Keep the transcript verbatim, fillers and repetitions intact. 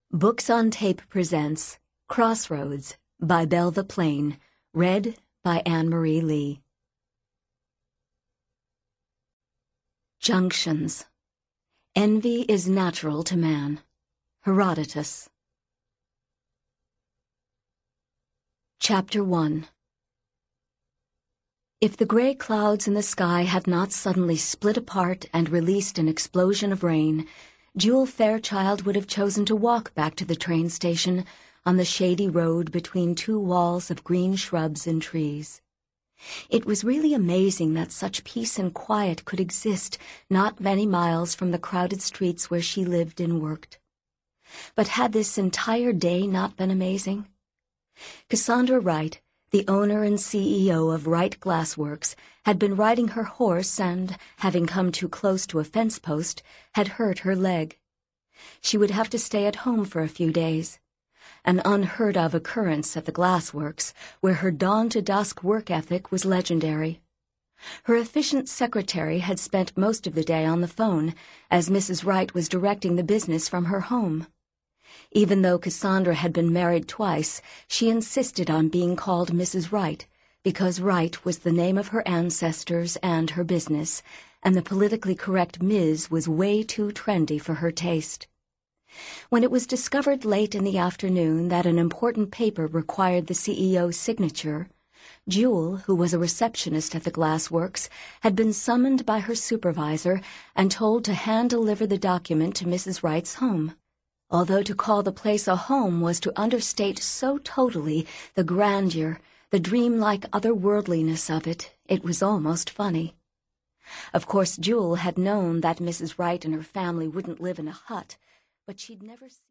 Books on Tape presents Crossroads by Belva Plain, read by Anne-Marie Lee. Junctions. Envy is natural to man. Herodotus. Chapter one. If the gray clouds in the sky had not suddenly split apart and released an explosion of rain, Jewel Fairchild would have chosen to walk back to the train station on the shady road between two walls of green shrubs and trees. It was really amazing that such peace and quiet could exist not many miles from the crowded streets where she lived and worked. But had this entire day not been amazing? Cassandra Wright, the owner and C E O of Wright Glass Works, had been riding her horse and, having come too close to a fence post, had hurt her leg. She would have to stay at home for a few days, an unheard-of occurrence at the glass works, where her dawn-to-dusk work ethic was legendary. Her efficient secretary had spent most of the day on the phone, as Missus Wright was directing the business from her home. Even though Cassandra had been married twice, she insisted on being called Missus Wright, because Wright was the name of her ancestors and her business, and the politically correct Miz was way too trendy for her taste. When it was discovered late in the afternoon that an important paper required the C E O's signature, Jewel, who was a receptionist at the glass works, had been summoned by her supervisor and told to hand-deliver the document to Missus Wright's home. Although to call the place a home was to understate so totally the grandeur, the dreamlike otherworldliness of it, it was almost funny. Of course, Jewel had known that Missus Wright and her family wouldn't live in a hut, but she'd never seen